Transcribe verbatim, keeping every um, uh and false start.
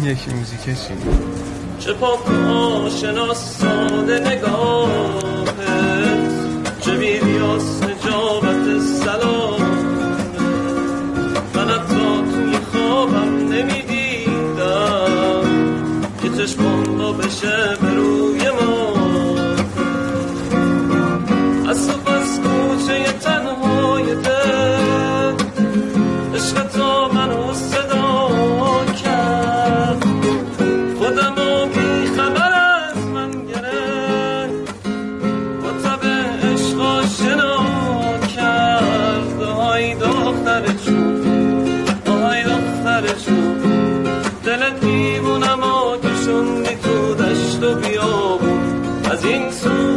یکی موزیکشی چه پاک آشنا ساده نگاهت، چه بیریاس نجابت سلام. من حتی توی خوابم نمیدیدم که چشمان با بشه به روی ما. از تو پس کوچه تنهای دل عشق تا منو صدا کرد. خودم رو بی خبر از من گرفت، با تب عشق آشنا کرد. آهای دختر جون، آهای دختر جون، دل دیوونم آ کشوندی تو دشت و بیابون. از این سو